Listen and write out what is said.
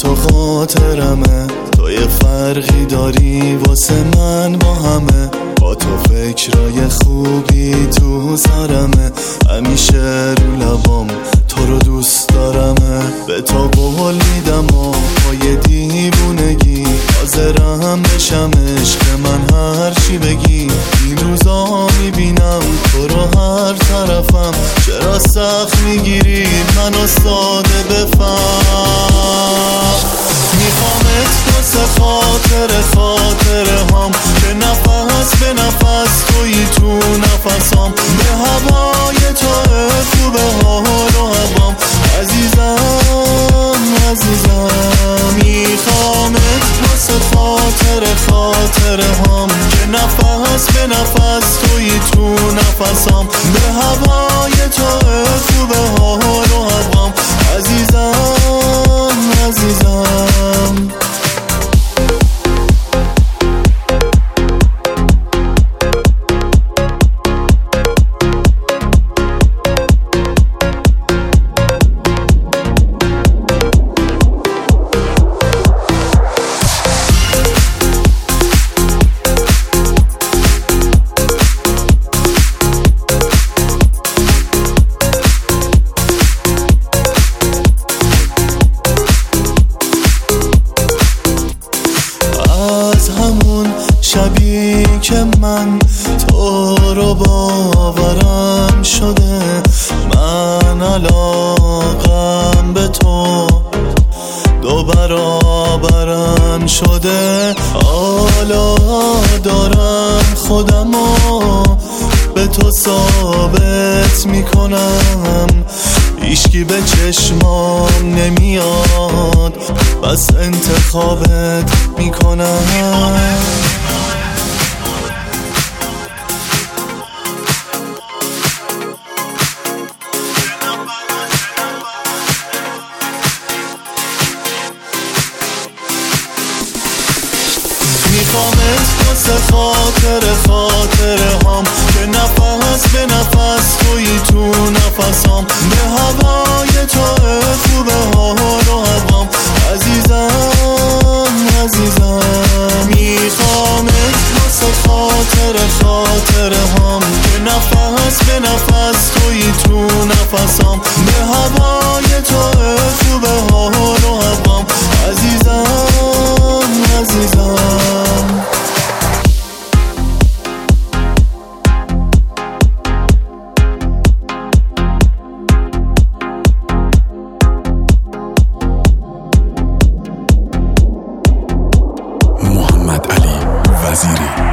تو خاطرمه، تو یه فرقی داری واسه من با همه. با تو فکرای خوبی تو سرمه، همیشه رو لبام تو رو دوست دارمه. به تو قول میدم و با یه دیوونگی حاضرم بشم عشق من هر چی بگی. این روزا میبینم تو رو هر طرفم، چرا سخت میگیری منو ساده بفهم. میخوامت واسه خاطره هم که نفس به نفس توی تو نفسام. به هوای تو خوبه حال و هوام عزیزم. میخوامت واسه خاطره هم که نفس به نفس توی تو نفسام. به هوای تو خوبه حال و هوام عزیزم. شبی که من تو رو باورم شده، من علاقم به تو دو برابرم شده. حالا دارم خودمو به تو ثابت میکنم، هیچکی به چشمام نمیاد بس انتخابت میکنم. میخوامت واسه خاطره هم که نفس به نفس توی تو نفسام. به هوای تو خوبه حال و هوام عزیزم. میخوامت واسه خاطره هم که نفس به نفس توی تو نفسام. به هوای تو خوبه حال و هوام عزیزم. محمد علی وزیری.